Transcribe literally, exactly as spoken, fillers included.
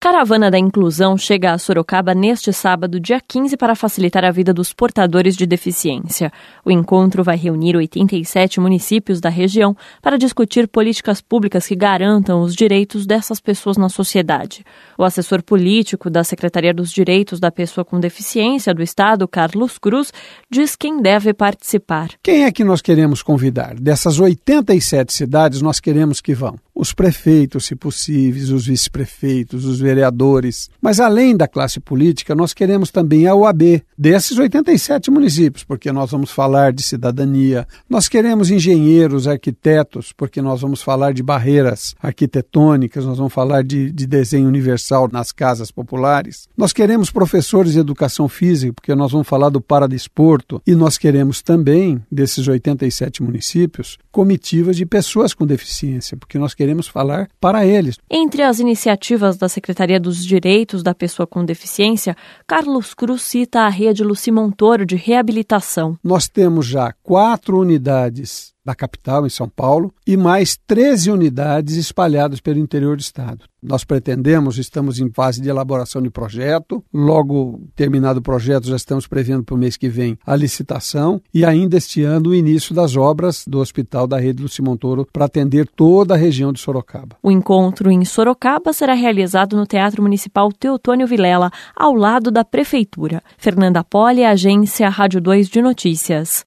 Caravana da Inclusão chega a Sorocaba neste sábado, dia quinze, para facilitar a vida dos portadores de deficiência. O encontro vai reunir oitenta e sete municípios da região para discutir políticas públicas que garantam os direitos dessas pessoas na sociedade. O assessor político da Secretaria dos Direitos da Pessoa com Deficiência do Estado, Carlos Cruz, diz quem deve participar. Quem é que nós queremos convidar? Dessas oitenta e sete cidades, nós queremos que vão os prefeitos, se possíveis, os vice-prefeitos, os vereadores. Mas além da classe política, nós queremos também a O A B desses oitenta e sete municípios, porque nós vamos falar de cidadania. Nós queremos engenheiros, arquitetos, porque nós vamos falar de barreiras arquitetônicas, nós vamos falar de, de desenho universal nas casas populares. Nós queremos professores de educação física, porque nós vamos falar do paradesporto. E nós queremos também, desses oitenta e sete municípios, comitivas de pessoas com deficiência, porque nós queremos Queremos falar para eles. Entre as iniciativas da Secretaria dos Direitos da Pessoa com Deficiência, Carlos Cruz cita a rede Luci Montoro de reabilitação. Nós temos já quatro unidades da capital, em São Paulo, e mais treze unidades espalhadas pelo interior do estado. Nós pretendemos, estamos em fase de elaboração de projeto, logo terminado o projeto já estamos prevendo para o mês que vem a licitação e ainda este ano o início das obras do hospital da rede Luci Montoro para atender toda a região de Sorocaba. O encontro em Sorocaba será realizado no Teatro Municipal Teotônio Vilela, ao lado da Prefeitura. Fernanda Poli, Agência Rádio dois de Notícias.